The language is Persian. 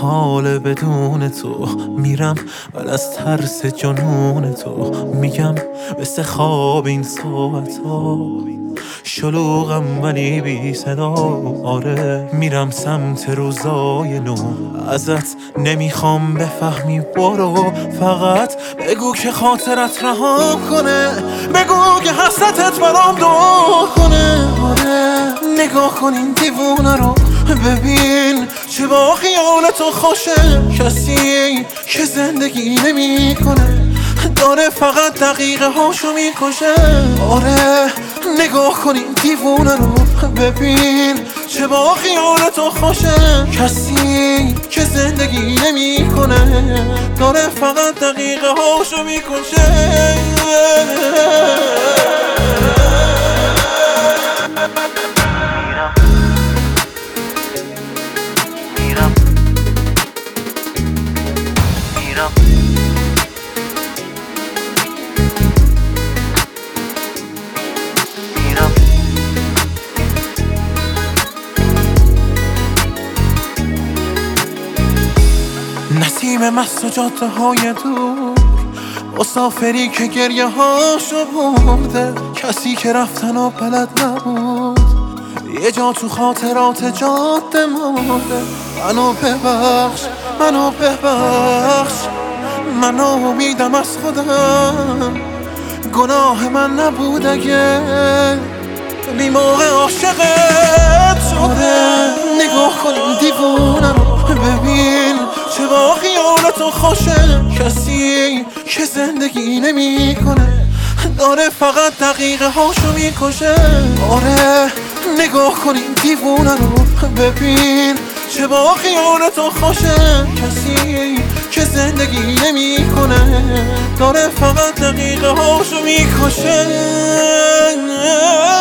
محال بدون تو میرم بعد از ترس جنون تو میگم مثل خواب این ساعت ها شلوغم ولی بی صدا آره میرم سمت روزای نو ازت نمیخوام بفهمی برو فقط بگو که خاطرت رها کنه بگو که حسرتت برام دور کنه آره نگاه کن این دیوونه رو ببین چه با خیال تو خوشه کسی که زندگی نمی کنه داره فقط دقیقه هاشو میکشه آره نگاه کن این دیوونه رو ببین چه با خیال تو خوشه کسی که زندگی نمی کنه داره فقط دقیقه هاشو میکشه نسیم مست و جاده های دور مسافری که گریه هاشو برده کسی که رفتن و بلد نبود یه جا تو خاطرات جاده مرده منو ببخش من امیدم از خودم گناه من نبود اگه بی موقع عاشقت شده نگاه کن این دیوونه رو ببین چه با خیال تو خوشه کسی که زندگی نمی کنه داره فقط دقیقه هاشو میکشه آره نگاه کن این دیوونه رو ببین چه با خیال تو خوشه کسی که زندگی نمی کنه داره فقط دقیقه هاشو میکشه